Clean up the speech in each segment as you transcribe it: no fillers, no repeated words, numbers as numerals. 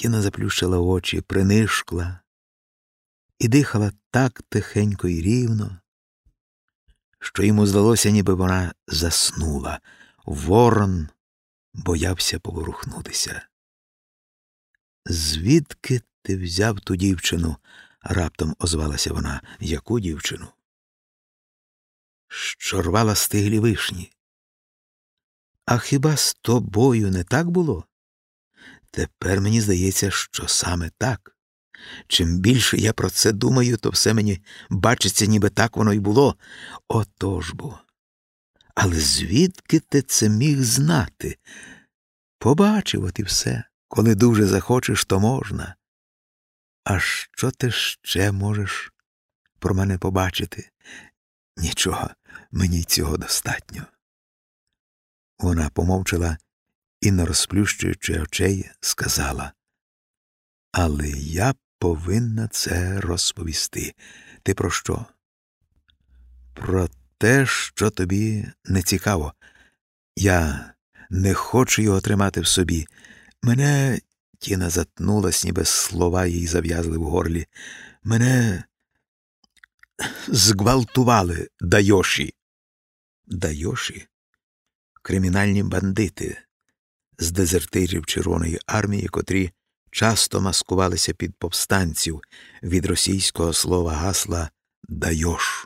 Тіна заплющила очі, принишкла і дихала так тихенько і рівно, що йому здалося, ніби вона заснула. Ворон боявся поворухнутися. «Звідки ти взяв ту дівчину?» – раптом озвалася вона. «Яку дівчину?» «Що рвала стиглі вишні». «А хіба з тобою не так було?» «Тепер мені здається, що саме так. Чим більше я про це думаю, то все мені бачиться, ніби так воно й було. Отож бо. Але звідки ти це міг знати?» «Побачив, от і все. Коли дуже захочеш, то можна». «А що ти ще можеш про мене побачити?» «Нічого, мені цього достатньо». Вона помовчала і, не розплющуючи очей, сказала: «Але я повинна це розповісти». «Ти про що?» «Про те, що тобі не цікаво. Я не хочу його тримати в собі. Мене...» Тіна затнулась, ніби слова їй зав'язли в горлі. «Мене зґвалтували дайоші». «Дайоші?» «Кримінальні бандити з дезертирів Червоної армії, котрі часто маскувалися під повстанців від російського слова гасла «Дайош».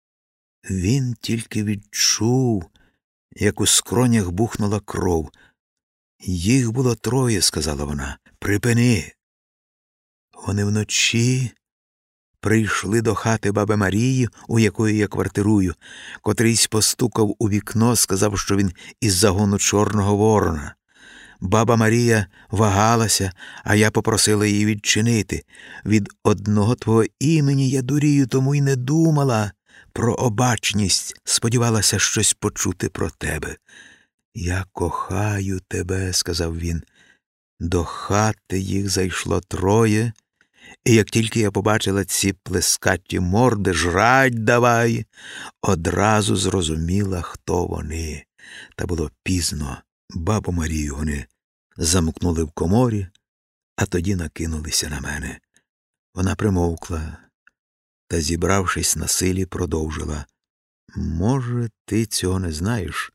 Він тільки відчув, як у скронях бухнула кров. «Їх було 3, – сказала вона. «Припини!» Вони вночі прийшли до хати баби Марії, у якої я квартирую. Котрийсь постукав у вікно, сказав, що він із загону Чорного Ворона. Баба Марія вагалася, а я попросила її відчинити. Від одного твого імені я дурію, тому й не думала про обачність, сподівалася щось почути про тебе». «Я кохаю тебе», – сказав він. До хати їх зайшло 3, і як тільки я побачила ці плескаті морди, «Жрать давай», одразу зрозуміла, хто вони. Та було пізно. Бабу Марію вони замкнули в коморі, а тоді накинулися на мене. Вона примовкла та, зібравшись на силі, продовжила: «Може, ти цього не знаєш,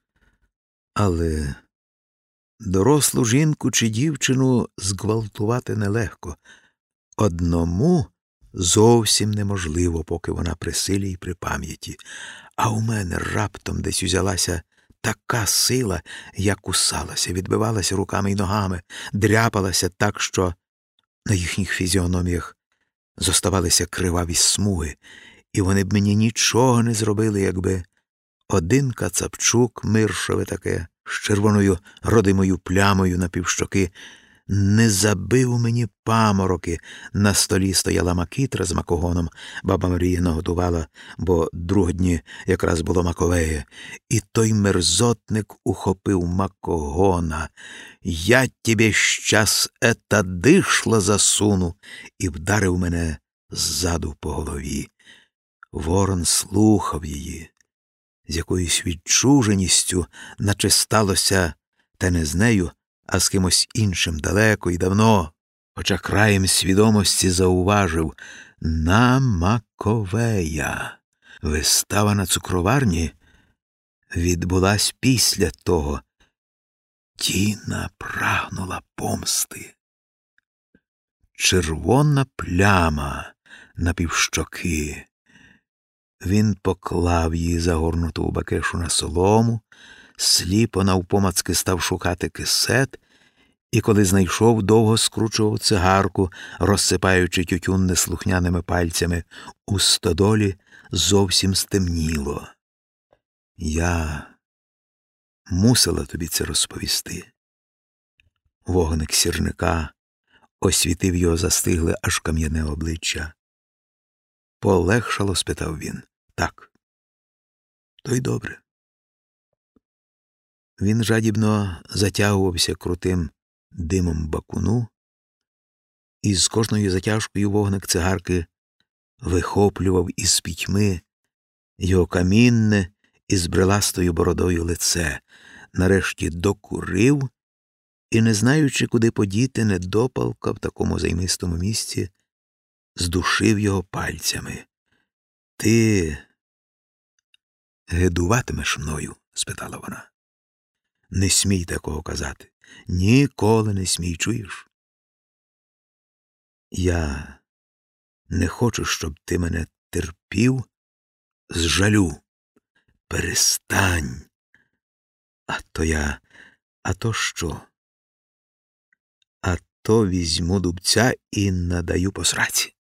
але дорослу жінку чи дівчину зґвалтувати нелегко. Одному зовсім неможливо, поки вона при силі і при пам'яті. А у мене раптом десь узялася така сила, я кусалася, відбивалася руками й ногами, дряпалася так, що на їхніх фізіономіях зоставалися криваві смуги, і вони б мені нічого не зробили, якби один кацапчук, миршове таке, з червоною родимою плямою на півщоки, не забив мені памороки. На столі стояла макітра з макогоном. Баба Марія наготувала, бо другодні якраз було маковеє. І той мерзотник ухопив макогона. «Я тебе щас ета дишло засуну!» і вдарив мене ззаду по голові. Ворон слухав її з якоюсь відчуженістю, наче сталося те не з нею, а з кимось іншим далеко і давно, хоча краєм свідомості зауважив: «На Маковея». Вистава на цукроварні відбулась після того. Тіна прагнула помсти. Червона пляма на півщоки. Він поклав її загорнуту у бакешу на солому, сліпо навпомацки став шукати кисет, і коли знайшов, довго скручував цигарку, розсипаючи тютюн неслухняними пальцями. У стодолі зовсім стемніло. «Я мусила тобі це розповісти». Вогник сірника освітив його застигле аж кам'яне обличчя. «Полегшало?» – спитав він. «Так». «То й добре». Він жадібно затягувався крутим димом бакуну, і з кожною затяжкою вогник цигарки вихоплював із пітьми його камінне із бриластою бородою лице. Нарешті докурив і, не знаючи, куди подіти недопалка в такому займистому місці, здушив його пальцями. «Ти гидуватимеш мною?» – спитала вона. «Не смій такого казати. Ніколи не смій, чуєш? Я не хочу, щоб ти мене терпів з жалю. Перестань. А то що? А то візьму дубця і надаю по сраці».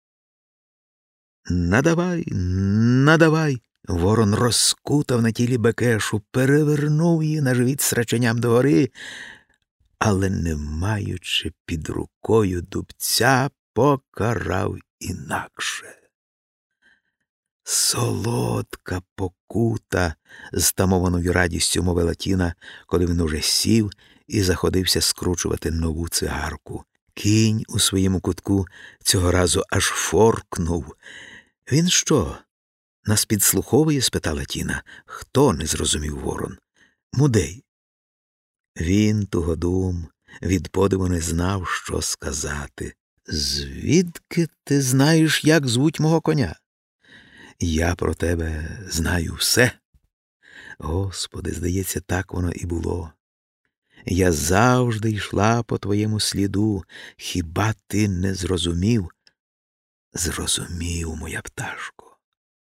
«Надавай, надавай!» Ворон розкутав на тілі Бекешу, перевернув її на живіт сраченям догори, але, не маючи під рукою дубця, покарав інакше. «Солодка покута!» – з тамованою радістю мовила Тіна, коли він уже сів і заходився скручувати нову цигарку. Кінь у своєму кутку цього разу аж форкнув. «Він що, нас підслуховує?» – спитала Тіна. «Хто?» – не зрозумів Ворон. «Мудей». Він, тугодум, від подиву не знав, що сказати. «Звідки ти знаєш, як звуть мого коня?» «Я про тебе знаю все». «Господи, здається, так воно і було. Я завжди йшла по твоєму сліду. Хіба ти не зрозумів?» «Зрозумів, моя пташко».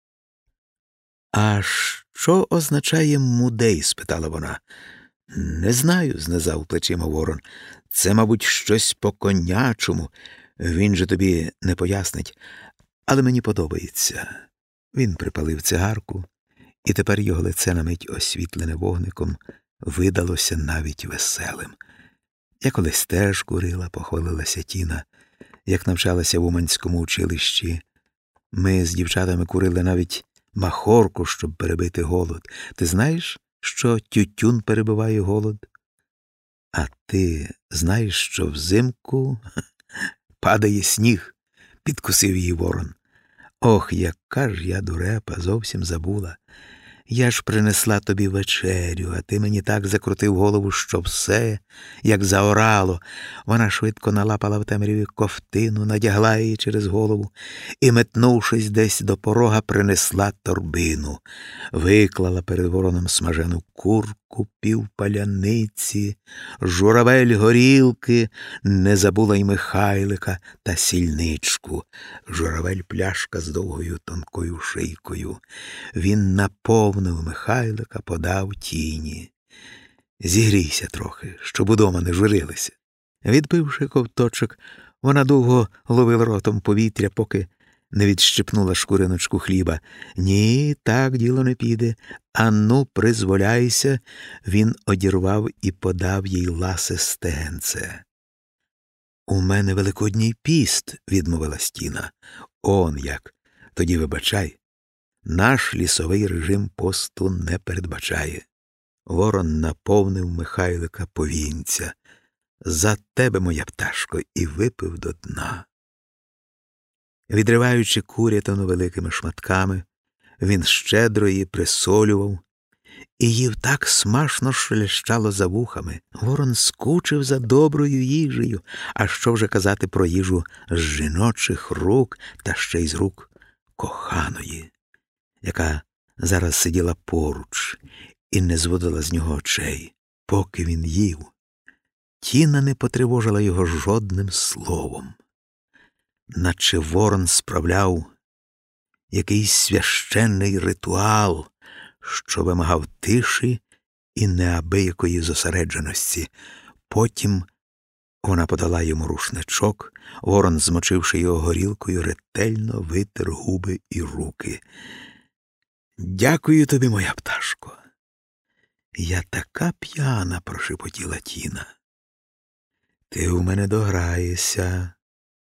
«А що означає мудей?» – спитала вона. «Не знаю», – знизав плечима Ворон. «Це, мабуть, щось по-конячому. Він же тобі не пояснить. Але мені подобається». Він припалив цигарку, і тепер його лице, на мить освітлене вогником, видалося навіть веселим. «Я колись теж курила», – похвалилася Тіна, як навчалася в Уманському училищі. «Ми з дівчатами курили навіть махорку, щоб перебити голод. Ти знаєш, що тютюн перебиває голод? А ти знаєш, що взимку падає сніг?» – підкусив її Ворон. «Ох, яка ж я дурепа, зовсім забула. Я ж принесла тобі вечерю, а ти мені так закрутив голову, що все, як заорало». Вона швидко налапала в темряві ковтину, надягла її через голову і, метнувшись десь до порога, принесла торбину. Виклала перед Вороном смажену курку, півпаляниці, журавель горілки, не забула й Михайлика та сільничку. Журавель – пляшка з довгою тонкою шийкою. Він наповнив Михайлика, подав Тіні. «Зігрійся трохи, щоб удома не журилися». Відпивши ковточок, вона довго ловила ротом повітря, поки не відщипнула шкуриночку хліба. «Ні, так діло не піде. Ану, призволяйся». Він одірвав і подав їй ласе стегенце. «У мене Великодній піст», – відмовила Тіна. «Он як. Тоді вибачай. Наш лісовий режим посту не передбачає». Ворон наповнив Михайлика повінця. «За тебе, моя пташко», і випив до дна. Відриваючи курятину великими шматками, він щедро її присолював і їв так смачно, що лящало за вухами. Ворон скучив за доброю їжею, а що вже казати про їжу з жіночих рук та ще й з рук коханої, яка зараз сиділа поруч і не зводила з нього очей. Поки він їв, Тіна не потривожила його жодним словом, наче Ворон справляв якийсь священний ритуал, що вимагав тиші і неабиякої зосередженості. Потім вона подала йому рушничок. Ворон, змочивши його горілкою, ретельно витер губи і руки. «Дякую тобі, моя пташко». «Я така п'яна», – прошепотіла Тіна. «Ти у мене дограєшся.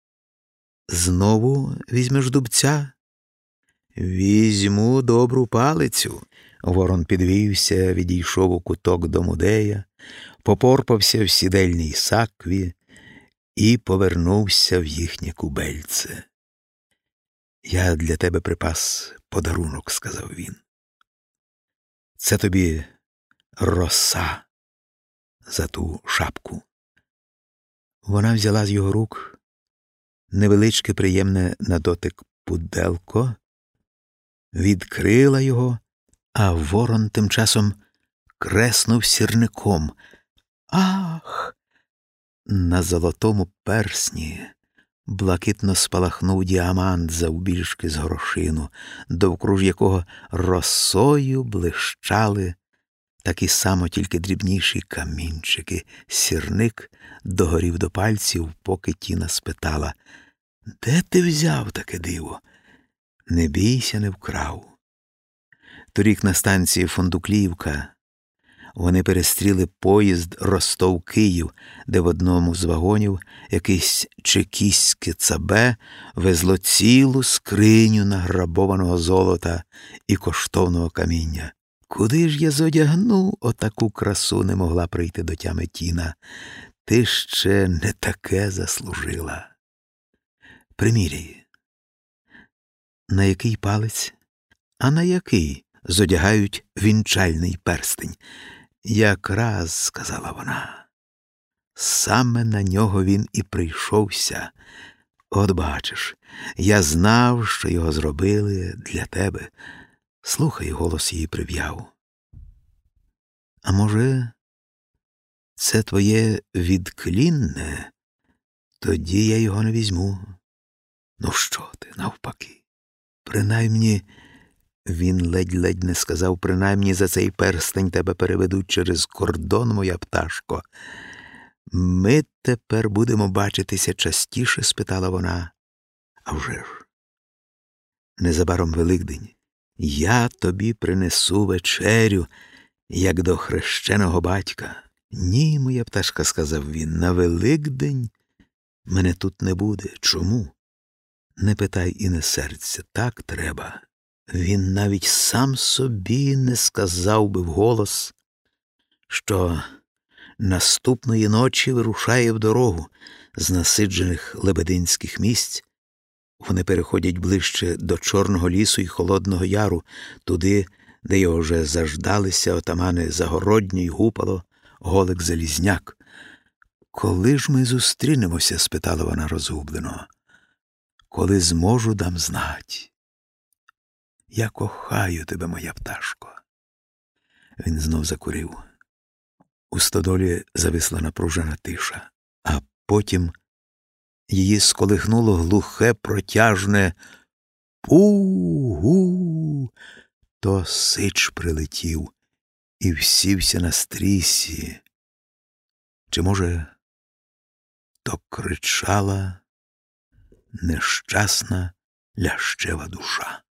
Знову візьмеш дубця?» «Візьму добру палицю». Ворон підвівся, відійшов у куток до Мудея, попорпався в сідельній сакві і повернувся в їхнє кубельце. «Я для тебе припас подарунок», – сказав він. «Це тобі роса за ту шапку». Вона взяла з його рук невеличке приємне на дотик пуделко, відкрила його, а ворон тим часом креснув сірником. Ах! На золотому персні блакитно спалахнув діамант завбільшки з горошину, довкруж якого росою блищали такі само, тільки дрібніші камінчики. Сірник догорів до пальців, поки Тіна спитала: «Де ти взяв таке диво?» «Не бійся, не вкрав». Торік на станції Фондукліївка вони перестріли поїзд Ростов-Київ, де в одному з вагонів якесь чекістське цабе везло цілу скриню награбованого золота і коштовного каміння. «Куди ж я зодягну отаку красу?» — не могла прийти до тями Тіна. «Ти ще не таке заслужила. Приміряй». На який палець? А на який зодягають вінчальний перстень? «Якраз», — сказала вона, — «саме на нього він і прийшовся. От бачиш, я знав, що його зробили для тебе». Слухай, голос її прив'яв. «А може, це твоє відклінне? Тоді я його не візьму». «Ну що ти, навпаки. Принаймні...» Він ледь-ледь не сказав: «Принаймні за цей перстень тебе переведуть через кордон, моя пташко». «Ми тепер будемо бачитися частіше?» — спитала вона. «А вже ж. Незабаром Великдень. Я тобі принесу вечерю, як до хрещеного батька». «Ні, моя пташка», — сказав він, — «на Великдень мене тут не буде». «Чому?» «Не питай і не серця, так треба». Він навіть сам собі не сказав би вголос, що наступної ночі вирушає в дорогу з насиджених лебединських місць. Вони переходять ближче до Чорного лісу і Холодного Яру, туди, де його вже заждалися отамани Загородній, Гупало, Голик Залізняк. «Коли ж ми зустрінемося?» — спитала вона розгублено. «Коли зможу, дам знать. Я кохаю тебе, моя пташко». Він знов закурив. У стодолі зависла напружена тиша, а потім її сколихнуло глухе, протяжне «пу-гу». То сич прилетів і всівся на стрісі. Чи, може, то кричала нещасна лящева душа?